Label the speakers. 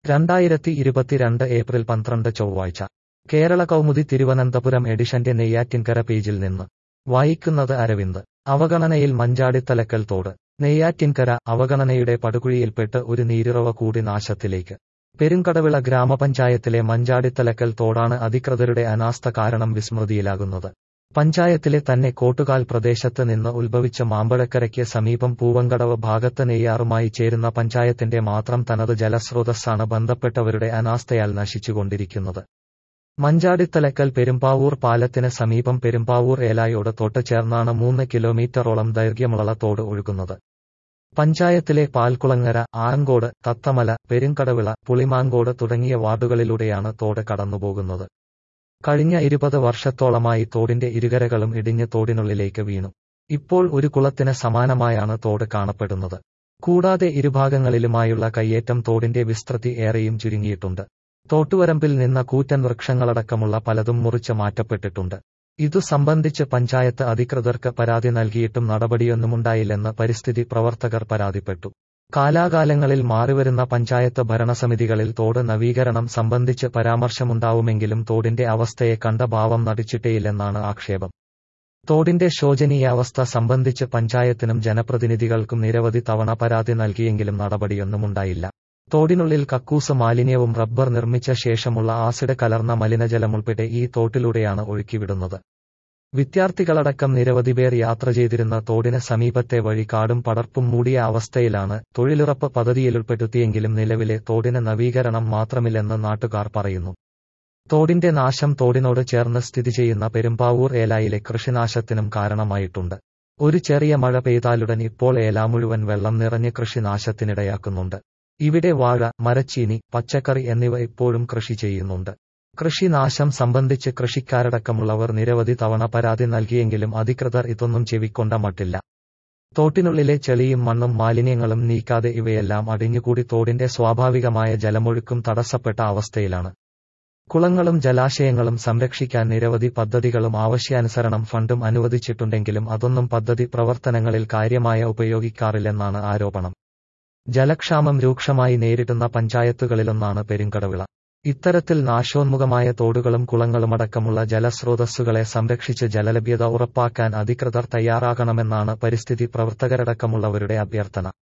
Speaker 1: 2022 April 12 ചൊവ്വാഴ്ച കേരള കൗമുദി തിരുവനന്തപുരം എഡിഷന്റെ നെയ്യാറ്റിൻകര പേജിൽ നിന്ന് വായിക്കുന്നത് അരവിന്ദ്. അവഗണനയിൽ മഞ്ചാടിത്തലക്കൽ തോട്. നെയ്യാറ്റിൻകര അവഗണനയുടെ പടുകുഴിയിൽപ്പെട്ട് ഒരു നീരുറവ കൂടി നാശത്തിലേക്ക്. പെരുങ്കടവിള ഗ്രാമപഞ്ചായത്തിലെ മഞ്ചാടിത്തലക്കൽ തോടാണ് അധികൃതരുടെ അനാസ്ഥ കാരണം വിസ്മൃതിയിലാകുന്നത്. പഞ്ചായത്തിലെ തന്നെ കോട്ടുകാൽ പ്രദേശത്ത് നിന്ന് ഉത്ഭവിച്ച മാമ്പഴക്കരയ്ക്ക് സമീപം പൂവങ്കടവ് ഭാഗത്ത് നെയ്യാറുമായി ചേരുന്ന പഞ്ചായത്തിന്റെ മാത്രം തനത് ജലസ്രോതസ്സാണ് ബന്ധപ്പെട്ടവരുടെ അനാസ്ഥയാൽ നശിച്ചുകൊണ്ടിരിക്കുന്നത്. മഞ്ചാടിത്തലക്കൽ പെരുമ്പാവൂർ പാലത്തിന് സമീപം പെരുമ്പാവൂർ ഏലായോട് തോട്ട് ചേർന്നാണ് 3 കിലോമീറ്ററോളം ദൈർഘ്യമുള്ള തോട് ഒഴുകുന്നത്. പഞ്ചായത്തിലെ പാൽക്കുളങ്ങര, ആറങ്കോട്, തത്തമല, പെരുങ്കടവിള, പുളിമാങ്കോട് തുടങ്ങിയ വാർഡുകളിലൂടെയാണ് തോട് കടന്നുപോകുന്നത്. കഴിഞ്ഞ 20 വർഷത്തോളമായി തോടിന്റെ ഇരുകരകളും ഇടിഞ്ഞ് തോടിനുള്ളിലേക്ക് വീണു. ഇപ്പോൾ ഒരു കുളത്തിന് സമാനമായാണ് തോട് കാണപ്പെടുന്നത്. കൂടാതെ ഇരുഭാഗങ്ങളിലുമായുള്ള കയ്യേറ്റം തോടിന്റെ വിസ്തൃതി ഏറെയും ചുരുങ്ങിയിട്ടുണ്ട്. തോട്ടുവരമ്പിൽ നിന്ന കൂറ്റൻ വൃക്ഷങ്ങളടക്കമുള്ള പലതും മുറിച്ച് മാറ്റപ്പെട്ടിട്ടുണ്ട്. ഇതു സംബന്ധിച്ച് പഞ്ചായത്ത് അധികൃതർക്ക് പരാതി നൽകിയിട്ടും നടപടിയൊന്നുമുണ്ടായില്ലെന്ന് പരിസ്ഥിതി പ്രവർത്തകർ പരാതിപ്പെട്ടു. കാലാകാലങ്ങളിൽ മാറിവരുന്ന പഞ്ചായത്ത് ഭരണസമിതികളിൽ തോട് നവീകരണം സംബന്ധിച്ച് പരാമർശമുണ്ടാവുമെങ്കിലും തോടിന്റെ അവസ്ഥയെ കണ്ട ഭാവം നടിച്ചിട്ടേയില്ലെന്നാണ് ആക്ഷേപം. തോടിന്റെ ശോചനീയാവസ്ഥ സംബന്ധിച്ച് പഞ്ചായത്തിനും ജനപ്രതിനിധികൾക്കും നിരവധി തവണ പരാതി നൽകിയെങ്കിലും നടപടിയൊന്നുമുണ്ടായില്ല. തോടിനുള്ളിൽ കക്കൂസ് മാലിന്യവും റബ്ബർ നിർമ്മിച്ച ശേഷമുള്ള ആസിഡ് കലർന്ന മലിനജലമുൾപ്പെടെ ഈ തോട്ടിലൂടെയാണ് ഒഴുക്കിവിടുന്നത്. വിദ്യാർത്ഥികളടക്കം നിരവധി പേർ യാത്ര ചെയ്തിരുന്ന തോടിന് സമീപത്തെ വഴി കാടും പടർപ്പും മൂടിയ അവസ്ഥയിലാണ്. തൊഴിലുറപ്പ് പദ്ധതിയിലുൾപ്പെടുത്തിയെങ്കിലും നിലവിലെ തോടിന് നവീകരണം മാത്രമില്ലെന്ന് നാട്ടുകാർ പറയുന്നു. തോടിന്റെ നാശം തോടിനോട് ചേർന്ന് സ്ഥിതി ചെയ്യുന്ന പെരുമ്പാവൂർ ഏലായിലെ കൃഷിനാശത്തിനും കാരണമായിട്ടുണ്ട്. ഒരു ചെറിയ മഴ പെയ്താലുടൻ ഇപ്പോൾ ഏല മുഴുവൻ വെള്ളം നിറഞ്ഞ് കൃഷിനാശത്തിനിടയാക്കുന്നുണ്ട്. ഇവിടെ വാഴ, മരച്ചീനി, പച്ചക്കറി എന്നിവ ഇപ്പോഴും കൃഷി ചെയ്യുന്നുണ്ട്. കൃഷിനാശം സംബന്ധിച്ച് കൃഷിക്കാരടക്കമുള്ളവർ നിരവധി തവണ പരാതി നൽകിയെങ്കിലും അധികൃതർ ഇതൊന്നും ചെവിക്കൊണ്ട മട്ടില്ല. തോട്ടിനുള്ളിലെ ചെളിയും മണ്ണും മാലിന്യങ്ങളും നീക്കാതെ ഇവയെല്ലാം അടിഞ്ഞുകൂടി തോടിന്റെ സ്വാഭാവികമായ ജലമൊഴുക്കും തടസ്സപ്പെട്ട അവസ്ഥയിലാണ്. കുളങ്ങളും ജലാശയങ്ങളും സംരക്ഷിക്കാൻ നിരവധി പദ്ധതികളും ആവശ്യാനുസരണം ഫണ്ടും അനുവദിച്ചിട്ടുണ്ടെങ്കിലും അതൊന്നും പദ്ധതി പ്രവർത്തനങ്ങളിൽ കാര്യമായ ഉപയോഗിക്കാറില്ലെന്നാണ് ആരോപണം. ജലക്ഷാമം രൂക്ഷമായി നേരിടുന്ന പഞ്ചായത്തുകളിലൊന്നാണ് പെരുങ്കടവിള. ഇത്തരത്തിൽ നാശോന്മുഖമായ തോടുകളും കുളങ്ങളുമടക്കമുള്ള ജലസ്രോതസ്സുകളെ സംരക്ഷിച്ച് ജലലഭ്യത ഉറപ്പാക്കാൻ അധികൃതർ തയ്യാറാകണമെന്നാണ് പരിസ്ഥിതി പ്രവർത്തകരടക്കമുള്ളവരുടെ അഭ്യർത്ഥന.